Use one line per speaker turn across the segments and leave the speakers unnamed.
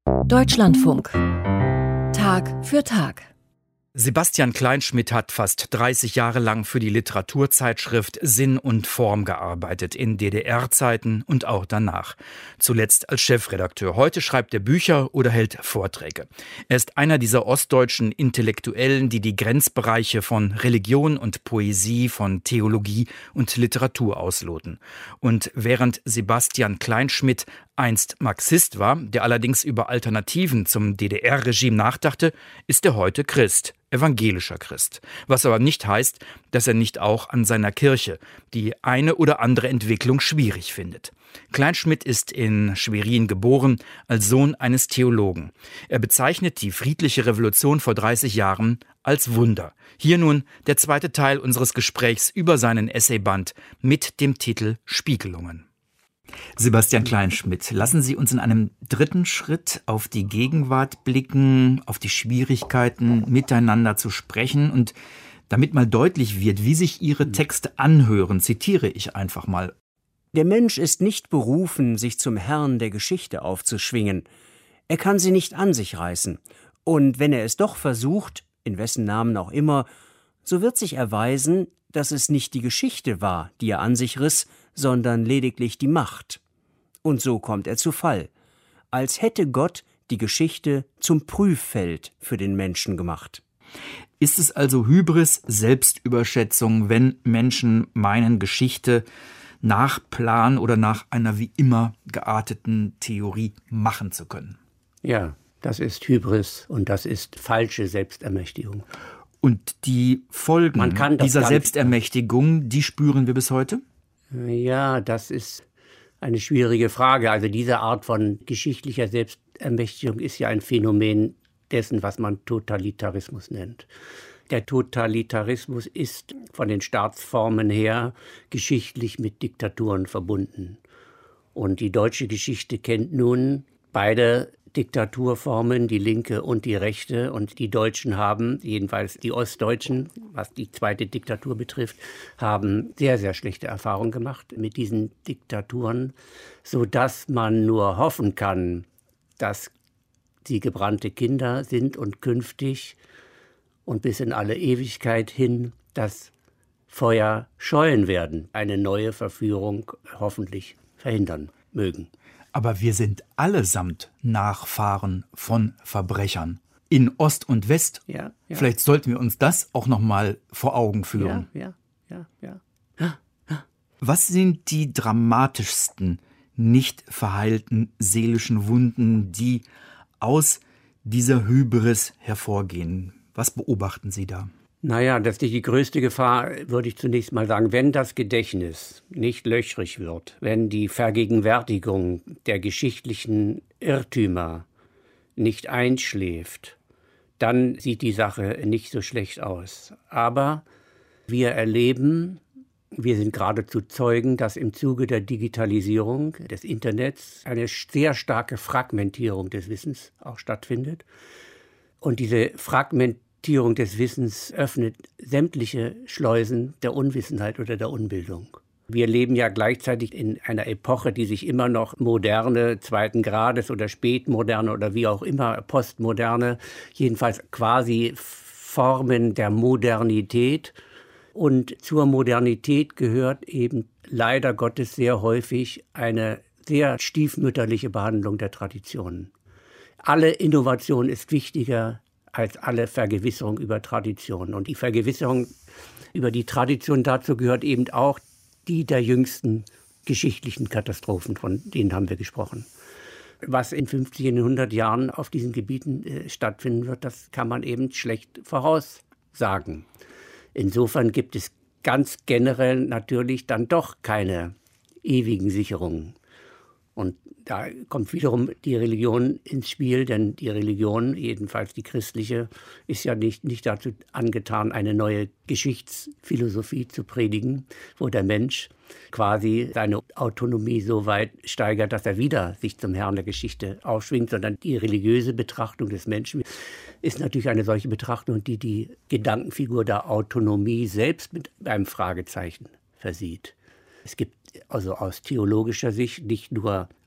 Deutschlandfunk. Tag für Tag.
Sebastian Kleinschmidt hat fast 30 Jahre lang für die Literaturzeitschrift Sinn und Form gearbeitet, in DDR-Zeiten und auch danach. Zuletzt als Chefredakteur. Heute schreibt er Bücher oder hält Vorträge. Er ist einer dieser ostdeutschen Intellektuellen, die die Grenzbereiche von Religion und Poesie, von Theologie und Literatur ausloten. Und während Sebastian Kleinschmidt einst Marxist war, der allerdings über Alternativen zum DDR-Regime nachdachte, ist er heute Christ, evangelischer Christ. Was aber nicht heißt, dass er nicht auch an seiner Kirche die eine oder andere Entwicklung schwierig findet. Kleinschmidt ist in Schwerin geboren, als Sohn eines Theologen. Er bezeichnet die friedliche Revolution vor 30 Jahren als Wunder. Hier nun der zweite Teil unseres Gesprächs über seinen Essayband mit dem Titel Spiegelungen. Sebastian Kleinschmidt, lassen Sie uns in einem dritten Schritt auf die Gegenwart blicken, auf die Schwierigkeiten, miteinander zu sprechen. Und damit mal deutlich wird, wie sich Ihre Texte anhören, zitiere ich einfach mal.
Der Mensch ist nicht berufen, sich zum Herrn der Geschichte aufzuschwingen. Er kann sie nicht an sich reißen. Und wenn er es doch versucht, in wessen Namen auch immer, so wird sich erweisen, dass es nicht die Geschichte war, die er an sich riss, sondern lediglich die Macht. Und so kommt er zu Fall, als hätte Gott die Geschichte zum Prüffeld für den Menschen gemacht.
Ist es also Hybris, Selbstüberschätzung, wenn Menschen meinen, Geschichte nach Plan oder nach einer wie immer gearteten Theorie machen zu können?
Ja, das ist Hybris und das ist falsche Selbstermächtigung.
Und die Folgen dieser Selbstermächtigung, die spüren wir bis heute?
Ja, das ist eine schwierige Frage. Also diese Art von geschichtlicher Selbstermächtigung ist ja ein Phänomen dessen, was man Totalitarismus nennt. Der Totalitarismus ist von den Staatsformen her geschichtlich mit Diktaturen verbunden. Und die deutsche Geschichte kennt nun beide Diktaturformen, die linke und die rechte. Und die Deutschen haben, jedenfalls die Ostdeutschen, was die zweite Diktatur betrifft, haben sehr, sehr schlechte Erfahrungen gemacht mit diesen Diktaturen, sodass man nur hoffen kann, dass sie gebrannte Kinder sind und künftig und bis in alle Ewigkeit hin das Feuer scheuen werden, eine neue Verführung hoffentlich verhindern mögen.
Aber wir sind allesamt Nachfahren von Verbrechern. In Ost und West.
Ja.
Vielleicht sollten wir uns das auch noch mal vor Augen führen.
Ja.
Was sind die dramatischsten, nicht verheilten seelischen Wunden, die aus dieser Hybris hervorgehen? Was beobachten Sie da?
Naja, das ist die größte Gefahr, würde ich zunächst mal sagen, wenn das Gedächtnis nicht löchrig wird, wenn die Vergegenwärtigung der geschichtlichen Irrtümer nicht einschläft, dann sieht die Sache nicht so schlecht aus. Aber wir sind geradezu Zeugen, dass im Zuge der Digitalisierung des Internets eine sehr starke Fragmentierung des Wissens auch stattfindet. Und diese Fragmentierung des Wissens öffnet sämtliche Schleusen der Unwissenheit oder der Unbildung. Wir leben ja gleichzeitig in einer Epoche, die sich immer noch moderne, zweiten Grades oder spätmoderne oder wie auch immer, postmoderne, jedenfalls quasi Formen der Modernität. Und zur Modernität gehört eben leider Gottes sehr häufig eine sehr stiefmütterliche Behandlung der Traditionen. Alle Innovation ist wichtiger als alle Vergewisserung über Tradition. Und die Vergewisserung über die Tradition, dazu gehört eben auch die der jüngsten geschichtlichen Katastrophen, von denen haben wir gesprochen. Was in 50, in 100 Jahren auf diesen Gebieten stattfinden wird, das kann man eben schlecht voraussagen. Insofern gibt es ganz generell natürlich dann doch keine ewigen Sicherungen. Und da kommt wiederum die Religion ins Spiel, denn die Religion, jedenfalls die christliche, ist ja nicht dazu angetan, eine neue Geschichtsphilosophie zu predigen, wo der Mensch quasi seine Autonomie so weit steigert, dass er wieder sich zum Herrn der Geschichte aufschwingt, sondern die religiöse Betrachtung des Menschen ist natürlich eine solche Betrachtung, die die Gedankenfigur der Autonomie selbst mit einem Fragezeichen versieht. Es gibt also aus theologischer Sicht nicht nur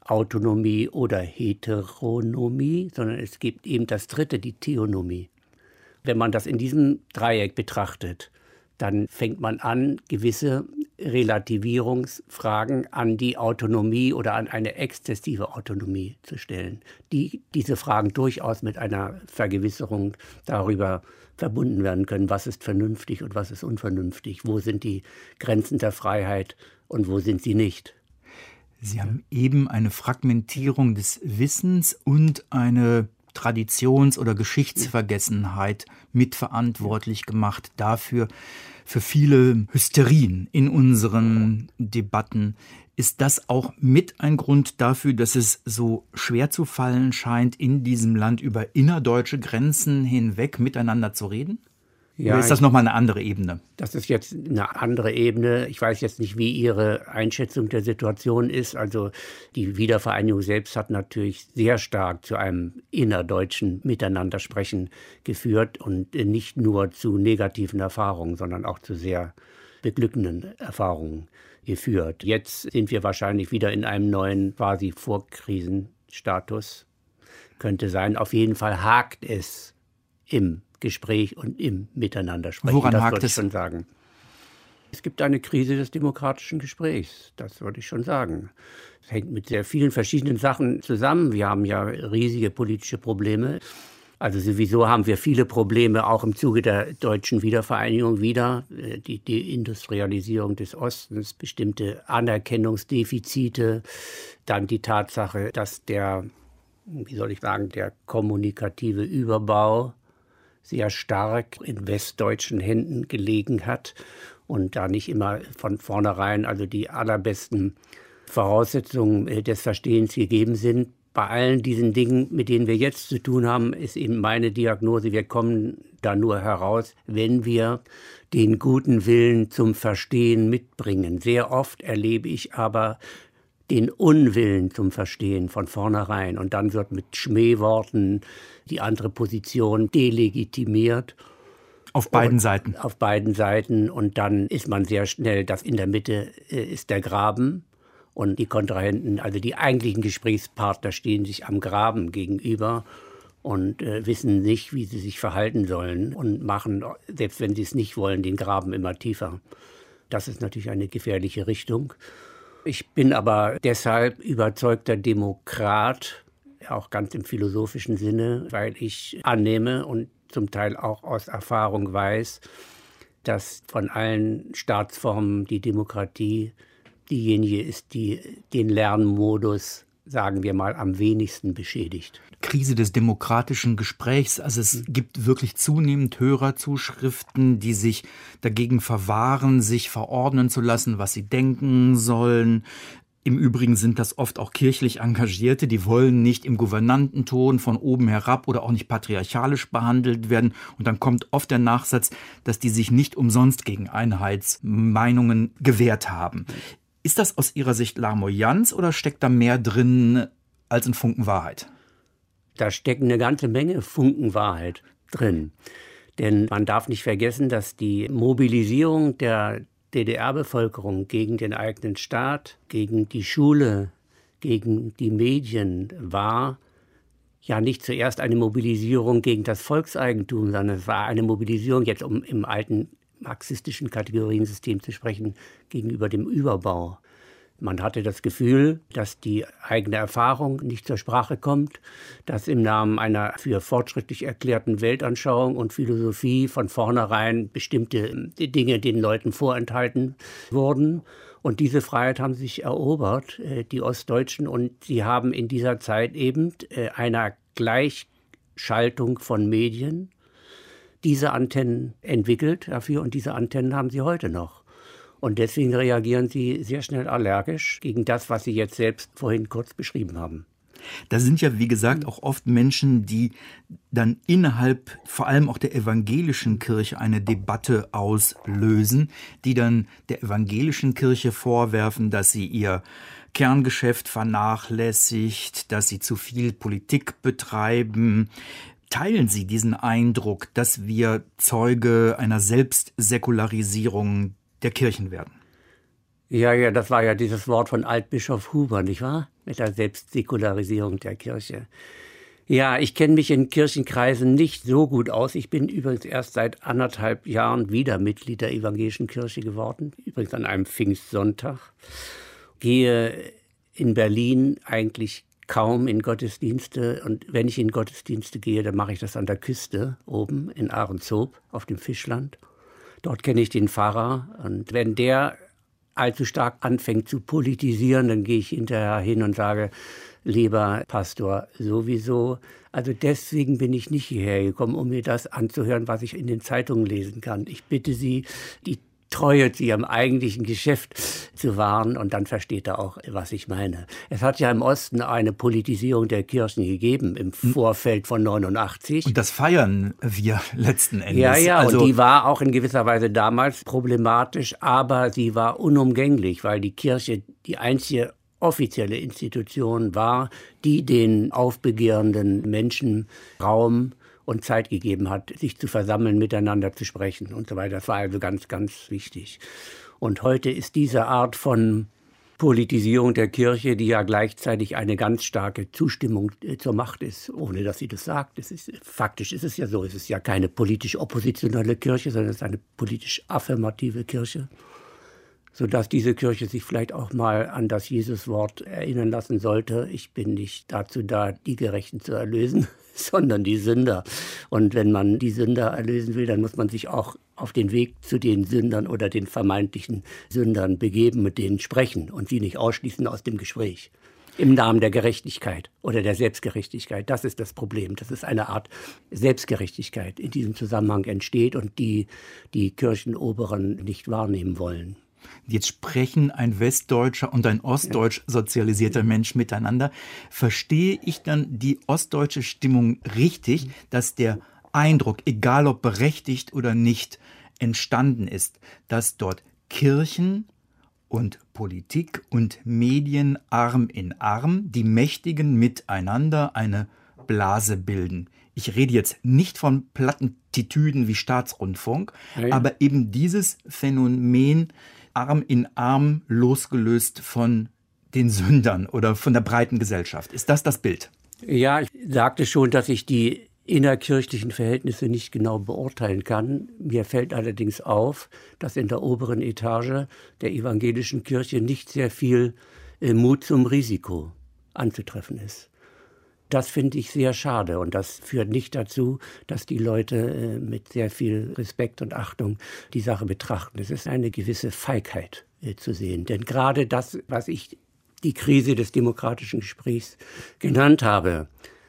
Autonomie oder Heteronomie, sondern es gibt eben das dritte, die Theonomie. Wenn man das in diesem Dreieck betrachtet, dann fängt man an, gewisse Relativierungsfragen an die Autonomie oder an eine exzessive Autonomie zu stellen, die diese Fragen durchaus mit einer Vergewisserung darüber verbunden werden können, was ist vernünftig und was ist unvernünftig, wo sind die Grenzen der Freiheit und wo sind sie nicht.
Sie haben eben eine Fragmentierung des Wissens und eine Traditions- oder Geschichtsvergessenheit mitverantwortlich gemacht dafür, für viele Hysterien in unseren Debatten. Ist das auch mit ein Grund dafür, dass es so schwer zu fallen scheint, in diesem Land über innerdeutsche Grenzen hinweg miteinander zu reden?
Ja,
oder ist das nochmal eine andere Ebene?
Das ist jetzt eine andere Ebene. Ich weiß jetzt nicht, wie Ihre Einschätzung der Situation ist. Also die Wiedervereinigung selbst hat natürlich sehr stark zu einem innerdeutschen Miteinandersprechen geführt und nicht nur zu negativen Erfahrungen, sondern auch zu sehr beglückenden Erfahrungen geführt. Jetzt sind wir wahrscheinlich wieder in einem neuen quasi Vorkrisenstatus. Könnte sein. Auf jeden Fall hakt es im Gespräch und im Miteinandersprechen.
Woran
das
hakt
würde ich
es?
schon sagen. Es gibt eine Krise des demokratischen Gesprächs, das würde ich schon sagen. Es hängt mit sehr vielen verschiedenen Sachen zusammen. Wir haben ja riesige politische Probleme. Also sowieso haben wir viele Probleme auch im Zuge der deutschen Wiedervereinigung wieder. Die Deindustrialisierung des Ostens, bestimmte Anerkennungsdefizite, dann die Tatsache, dass der kommunikative Überbau sehr stark in westdeutschen Händen gelegen hat und da nicht immer von vornherein also die allerbesten Voraussetzungen des Verstehens gegeben sind. Bei allen diesen Dingen, mit denen wir jetzt zu tun haben, ist eben meine Diagnose, wir kommen da nur heraus, wenn wir den guten Willen zum Verstehen mitbringen. Sehr oft erlebe ich aber den Unwillen zum Verstehen von vornherein. Und dann wird mit Schmähworten die andere Position delegitimiert.
Auf beiden Seiten.
Auf beiden Seiten. Und dann ist man sehr schnell, dass in der Mitte ist der Graben. Und die Kontrahenten, also die eigentlichen Gesprächspartner, stehen sich am Graben gegenüber und wissen nicht, wie sie sich verhalten sollen. Und machen, selbst wenn sie es nicht wollen, den Graben immer tiefer. Das ist natürlich eine gefährliche Richtung. Ich bin aber deshalb überzeugter Demokrat, auch ganz im philosophischen Sinne, weil ich annehme und zum Teil auch aus Erfahrung weiß, dass von allen Staatsformen die Demokratie diejenige ist, die den Lernmodus, sagen wir mal, am wenigsten beschädigt.
Krise des demokratischen Gesprächs. Also es gibt wirklich zunehmend Hörerzuschriften, die sich dagegen verwahren, sich verordnen zu lassen, was sie denken sollen. Im Übrigen sind das oft auch kirchlich Engagierte, die wollen nicht im Gouvernantenton von oben herab oder auch nicht patriarchalisch behandelt werden. Und dann kommt oft der Nachsatz, dass die sich nicht umsonst gegen Einheitsmeinungen gewehrt haben. Ist das aus Ihrer Sicht Larmoyanz oder steckt da mehr drin als ein Funken Wahrheit?
Da stecken eine ganze Menge Funken Wahrheit drin. Denn man darf nicht vergessen, dass die Mobilisierung der DDR-Bevölkerung gegen den eigenen Staat, gegen die Schule, gegen die Medien war ja nicht zuerst eine Mobilisierung gegen das Volkseigentum, sondern es war eine Mobilisierung, jetzt um im alten marxistischen Kategoriensystem zu sprechen, gegenüber dem Überbau. Man hatte das Gefühl, dass die eigene Erfahrung nicht zur Sprache kommt, dass im Namen einer für fortschrittlich erklärten Weltanschauung und Philosophie von vornherein bestimmte Dinge den Leuten vorenthalten wurden. Und diese Freiheit haben sich erobert, die Ostdeutschen, und sie haben in dieser Zeit eben einer Gleichschaltung von Medien diese Antennen entwickelt dafür, und diese Antennen haben sie heute noch. Und deswegen reagieren sie sehr schnell allergisch gegen das, was Sie jetzt selbst vorhin kurz beschrieben haben.
Da sind ja, wie gesagt, auch oft Menschen, die dann innerhalb vor allem auch der evangelischen Kirche eine Debatte auslösen, die dann der evangelischen Kirche vorwerfen, dass sie ihr Kerngeschäft vernachlässigt, dass sie zu viel Politik betreiben. Teilen Sie diesen Eindruck, dass wir Zeuge einer Selbstsäkularisierung der Kirchen werden?
Ja, das war ja dieses Wort von Altbischof Huber, nicht wahr? mit der Selbstsäkularisierung der Kirche. Ja, ich kenne mich in Kirchenkreisen nicht so gut aus. Ich bin übrigens erst seit 1,5 Jahren wieder Mitglied der Evangelischen Kirche geworden, übrigens an einem Pfingstsonntag. Gehe in Berlin eigentlich kaum in Gottesdienste, und wenn ich in Gottesdienste gehe, dann mache ich das an der Küste oben in Ahrenshoop auf dem Fischland. Dort kenne ich den Pfarrer, und wenn der allzu stark anfängt zu politisieren, dann gehe ich hinterher hin und sage: Lieber Pastor, sowieso. Also deswegen bin ich nicht hierher gekommen, um mir das anzuhören, was ich in den Zeitungen lesen kann. Ich bitte Sie, die Treue zu Ihrem eigentlichen Geschäft zu wahren, und dann versteht er auch, was ich meine. Es hat ja im Osten eine Politisierung der Kirchen gegeben im Vorfeld von 89.
Und das feiern wir letzten Endes.
Ja, also, und die war auch in gewisser Weise damals problematisch, aber sie war unumgänglich, weil die Kirche die einzige offizielle Institution war, die den aufbegehrenden Menschen Raum und Zeit gegeben hat, sich zu versammeln, miteinander zu sprechen und so weiter. Das war also ganz, ganz wichtig. Und heute ist diese Art von Politisierung der Kirche, die ja gleichzeitig eine ganz starke Zustimmung zur Macht ist, ohne dass sie das sagt. Faktisch ist es ja so, es ist ja keine politisch oppositionelle Kirche, sondern es ist eine politisch affirmative Kirche, sodass diese Kirche sich vielleicht auch mal an das Jesuswort erinnern lassen sollte: Ich bin nicht dazu da, die Gerechten zu erlösen, sondern die Sünder. Und wenn man die Sünder erlösen will, dann muss man sich auch auf den Weg zu den Sündern oder den vermeintlichen Sündern begeben, mit denen sprechen und sie nicht ausschließen aus dem Gespräch. Im Namen der Gerechtigkeit oder der Selbstgerechtigkeit. Das ist das Problem. Das ist eine Art Selbstgerechtigkeit, in diesem Zusammenhang entsteht und die Kirchenoberen nicht wahrnehmen wollen.
Jetzt sprechen ein westdeutscher und ein ostdeutsch sozialisierter Mensch miteinander. Verstehe ich dann die ostdeutsche Stimmung richtig, dass der Eindruck, egal ob berechtigt oder nicht, entstanden ist, dass dort Kirchen und Politik und Medien Arm in Arm, die Mächtigen miteinander eine Blase bilden? Ich rede jetzt nicht von Plattentitüden wie Staatsrundfunk, aber eben dieses Phänomen Arm in Arm, losgelöst von den Sündern oder von der breiten Gesellschaft. Ist das das Bild?
Ja, ich sagte schon, dass ich die innerkirchlichen Verhältnisse nicht genau beurteilen kann. Mir fällt allerdings auf, dass in der oberen Etage der evangelischen Kirche nicht sehr viel Mut zum Risiko anzutreffen ist. Das finde ich sehr schade, und das führt nicht dazu, dass die Leute mit sehr viel Respekt und Achtung die Sache betrachten. Es ist eine gewisse Feigheit zu sehen. Denn gerade das, was ich die Krise des demokratischen Gesprächs genannt habe,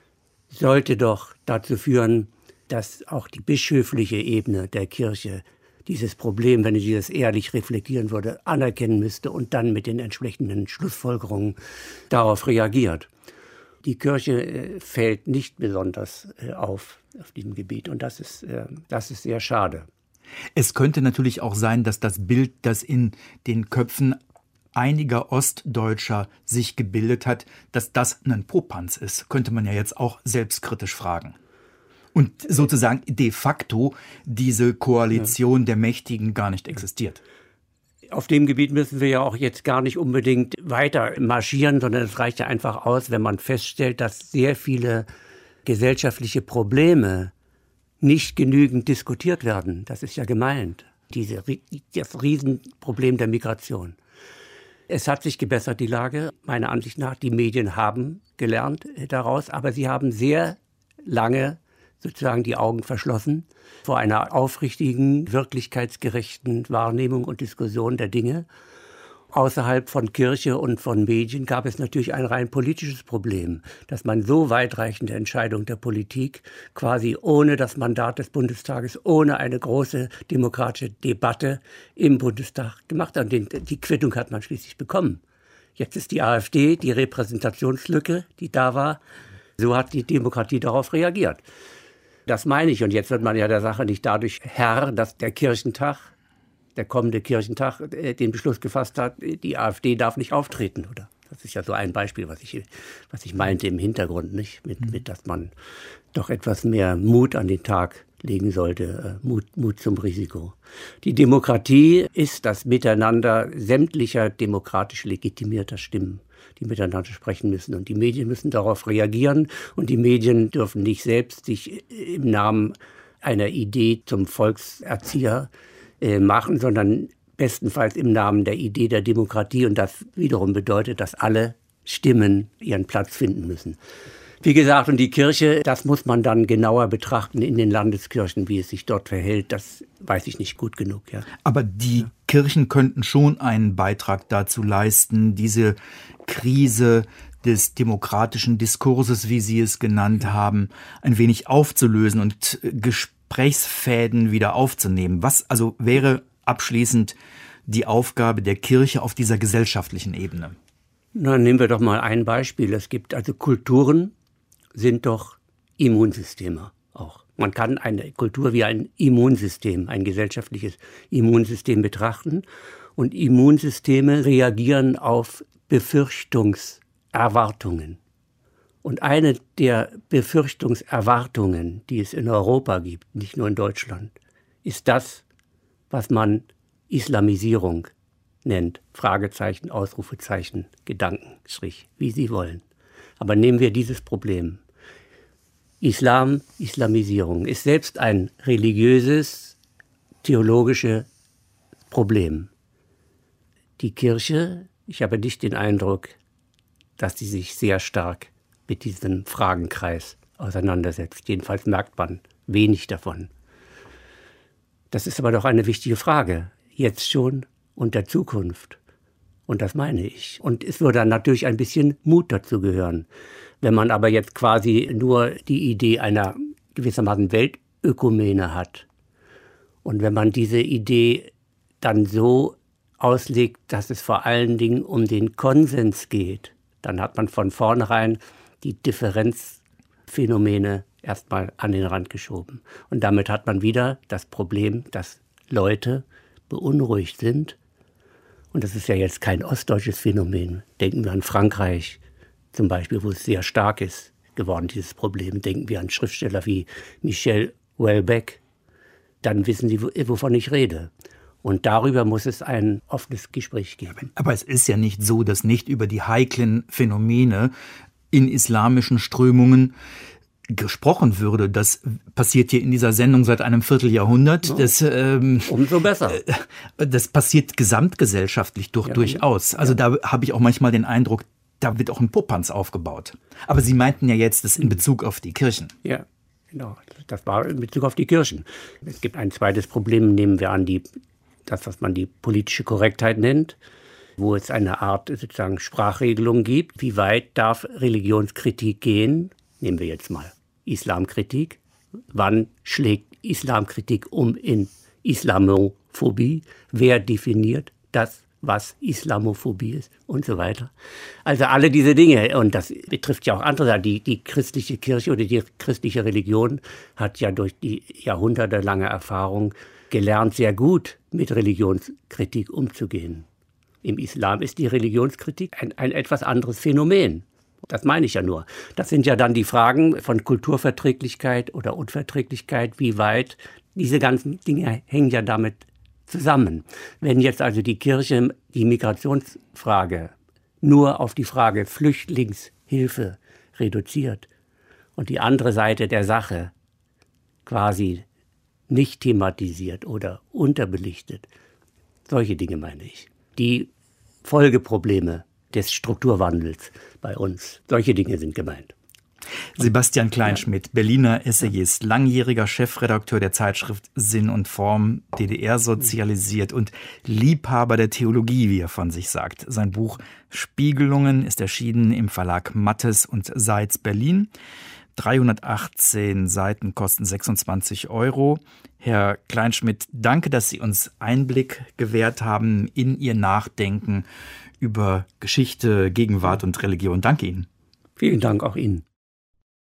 sollte doch dazu führen, dass auch die bischöfliche Ebene der Kirche dieses Problem, wenn sie das ehrlich reflektieren würde, anerkennen müsste und dann mit den entsprechenden Schlussfolgerungen darauf reagiert. Die Kirche fällt nicht besonders auf diesem Gebiet, und das ist sehr schade.
Es könnte natürlich auch sein, dass das Bild, das in den Köpfen einiger Ostdeutscher sich gebildet hat, dass das ein Popanz ist. Könnte man ja jetzt auch selbstkritisch fragen. Und sozusagen de facto diese Koalition der Mächtigen gar nicht existiert.
Auf dem Gebiet müssen wir ja auch jetzt gar nicht unbedingt weiter marschieren, sondern es reicht ja einfach aus, wenn man feststellt, dass sehr viele gesellschaftliche Probleme nicht genügend diskutiert werden. Das ist ja gemeint, das Riesenproblem der Migration. Es hat sich gebessert, die Lage, meiner Ansicht nach. Die Medien haben gelernt daraus, aber sie haben sehr lange sozusagen die Augen verschlossen vor einer aufrichtigen, wirklichkeitsgerechten Wahrnehmung und Diskussion der Dinge. Außerhalb von Kirche und von Medien gab es natürlich ein rein politisches Problem, dass man so weitreichende Entscheidungen der Politik quasi ohne das Mandat des Bundestages, ohne eine große demokratische Debatte im Bundestag gemacht hat. Und die Quittung hat man schließlich bekommen. Jetzt ist die AfD die Repräsentationslücke, die da war. So hat die Demokratie darauf reagiert. Das meine ich. Und jetzt wird man ja der Sache nicht dadurch Herr, dass der kommende Kirchentag den Beschluss gefasst hat, die AfD darf nicht auftreten, oder? Das ist ja so ein Beispiel, was ich meinte im Hintergrund, nicht? Mit dass man doch etwas mehr Mut an den Tag legen sollte, Mut zum Risiko. Die Demokratie ist das Miteinander sämtlicher demokratisch legitimierter Stimmen. die miteinander sprechen müssen. Und die Medien müssen darauf reagieren. Und die Medien dürfen nicht selbst sich im Namen einer Idee zum Volkserzieher machen, sondern bestenfalls im Namen der Idee der Demokratie. Und das wiederum bedeutet, dass alle Stimmen ihren Platz finden müssen. Wie gesagt, und die Kirche, das muss man dann genauer betrachten in den Landeskirchen, wie es sich dort verhält. Das weiß ich nicht gut genug. Ja.
Aber die Kirchen könnten schon einen Beitrag dazu leisten, diese Krise des demokratischen Diskurses, wie Sie es genannt haben, ein wenig aufzulösen und Gesprächsfäden wieder aufzunehmen. Was also wäre abschließend die Aufgabe der Kirche auf dieser gesellschaftlichen Ebene?
Na, nehmen wir doch mal ein Beispiel. Es gibt also Kulturen, sind doch Immunsysteme auch. Man kann eine Kultur wie ein Immunsystem, ein gesellschaftliches Immunsystem betrachten. Und Immunsysteme reagieren auf Befürchtungserwartungen. Und eine der Befürchtungserwartungen, die es in Europa gibt, nicht nur in Deutschland, ist das, was man Islamisierung nennt. Fragezeichen, Ausrufezeichen, Gedankenstrich, wie Sie wollen. Aber nehmen wir dieses Problem. Islamisierung ist selbst ein religiöses, theologisches Problem. Die Kirche, ich habe nicht den Eindruck, dass sie sich sehr stark mit diesem Fragenkreis auseinandersetzt. Jedenfalls merkt man wenig davon. Das ist aber doch eine wichtige Frage, jetzt schon und der Zukunft. Und das meine ich. Und es würde dann natürlich ein bisschen Mut dazu gehören. Wenn man aber jetzt quasi nur die Idee einer gewissermaßen Weltökumene hat und wenn man diese Idee dann so auslegt, dass es vor allen Dingen um den Konsens geht, dann hat man von vornherein die Differenzphänomene erstmal an den Rand geschoben. Und damit hat man wieder das Problem, dass Leute beunruhigt sind. Und das ist ja jetzt kein ostdeutsches Phänomen. Denken wir an Frankreich zum Beispiel, wo es sehr stark ist geworden, dieses Problem. Denken wir an Schriftsteller wie Michel Houellebecq. Dann wissen Sie, wovon ich rede. Und darüber muss es ein offenes Gespräch geben.
Aber es ist ja nicht so, dass nicht über die heiklen Phänomene in islamischen Strömungen gesprochen würde. Das passiert hier in dieser Sendung seit einem Vierteljahrhundert.
Ja.
Das,
umso besser.
Das passiert gesamtgesellschaftlich durchaus. Also da habe ich auch manchmal den Eindruck, da wird auch ein Popanz aufgebaut. Aber Sie meinten ja jetzt das in Bezug auf die Kirchen.
Ja, genau. Das war in Bezug auf die Kirchen. Es gibt ein zweites Problem, nehmen wir an, das, was man die politische Korrektheit nennt, wo es eine Art sozusagen Sprachregelung gibt. Wie weit darf Religionskritik gehen? Nehmen wir jetzt mal Islamkritik. Wann schlägt Islamkritik um in Islamophobie? Wer definiert das, was Islamophobie ist und so weiter? Also alle diese Dinge. Und das betrifft ja auch andere Sachen. Die christliche Kirche oder die christliche Religion hat ja durch die jahrhundertelange Erfahrung gelernt, sehr gut mit Religionskritik umzugehen. Im Islam ist die Religionskritik ein etwas anderes Phänomen. Das meine ich ja nur. Das sind ja dann die Fragen von Kulturverträglichkeit oder Unverträglichkeit, wie weit. Diese ganzen Dinge hängen ja damit zusammen. Wenn jetzt also die Kirche die Migrationsfrage nur auf die Frage Flüchtlingshilfe reduziert und die andere Seite der Sache quasi nicht thematisiert oder unterbelichtet, solche Dinge meine ich. Die Folgeprobleme des Strukturwandels bei uns. Solche Dinge sind gemeint.
Sebastian Kleinschmidt, Berliner Essayist, langjähriger Chefredakteur der Zeitschrift Sinn und Form, DDR sozialisiert und Liebhaber der Theologie, wie er von sich sagt. Sein Buch Spiegelungen ist erschienen im Verlag Mattes und Seitz Berlin. 318 Seiten kosten 26 €. Herr Kleinschmidt, danke, dass Sie uns Einblick gewährt haben in Ihr Nachdenken über Geschichte, Gegenwart und Religion. Danke Ihnen.
Vielen Dank auch Ihnen.